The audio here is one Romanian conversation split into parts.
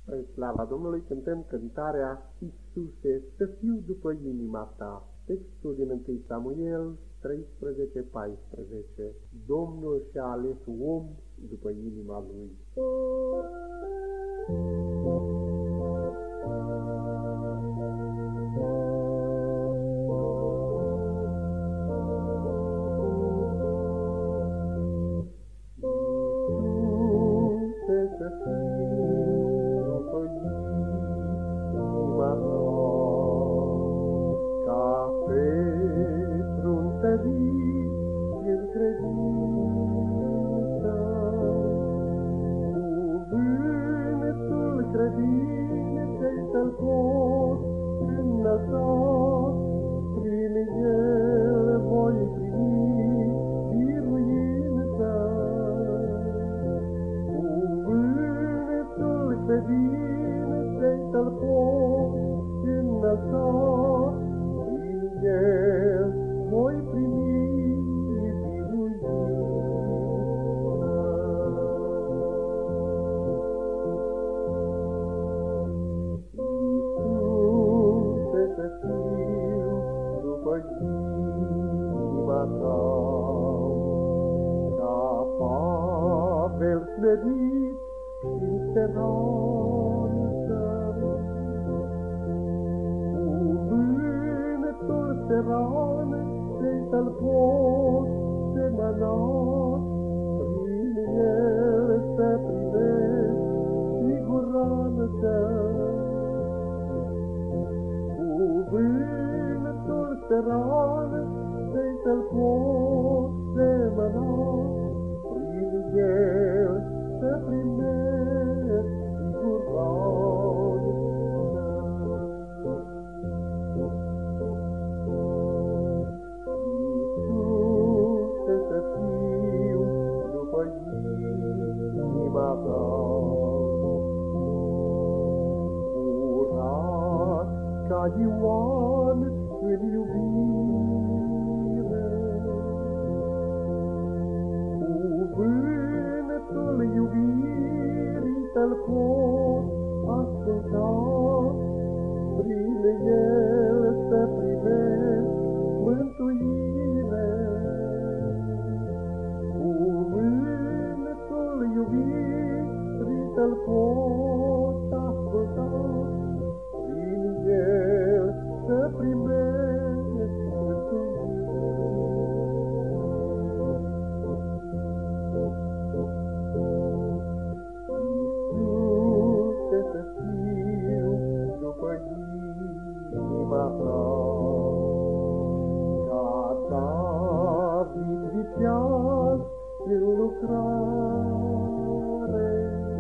În slava Domnului cântăm cântarea Iisuse, să fiu după inima ta. Textul din 1 Samuel 13:14. Domnul și-a ales om după inima lui. Să fiu după inima ta, ca Petru întărit în credință, cuvântul credinței să-l pot înălța, prin el voi primi biruință. Credinței să-l pot înălța, prin el voi primi biruință. Iisuse, să fiu după inima ta, ca Pavel smerit și speranță, cuvântul speranței să-l pot semăna, prin el să primesc siguranță. Cuvântul speranței să-l pot semăna, prin el să primesc siguranță. Iisuse, să fiu după inima ta, curat ca Ioan în iubire, cuvântul iubirii să-l pot asculta, prin el să primesc mântuire. Cuvântul iubirii să-l pot asculta, prin el să primesc mântuire. Să fiu după inima ta, ca David viteaz în lucrare,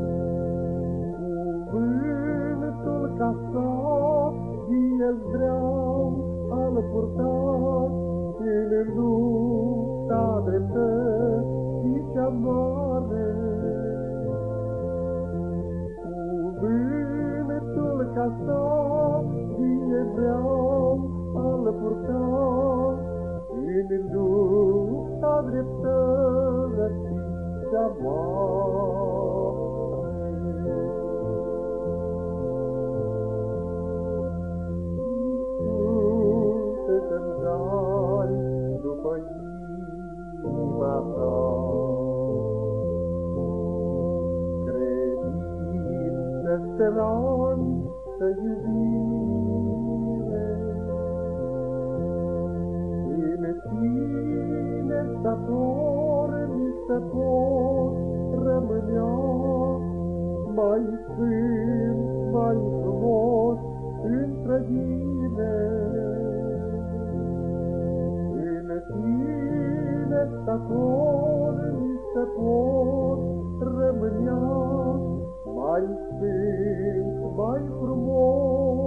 cuvântul ca sabie zdreau al purtat în lupta dreptății cea mare. Cuvântul ca sabie vreau al purta în lupta dreptății cea mare. Iisuse, să-mi dai după inima ta, speranță, iubire, în tine statornic să pot rămânea, mai sfânt, mai frumos în trăire. În tine statornic să pot rămânea, mai sfânt, mai frumos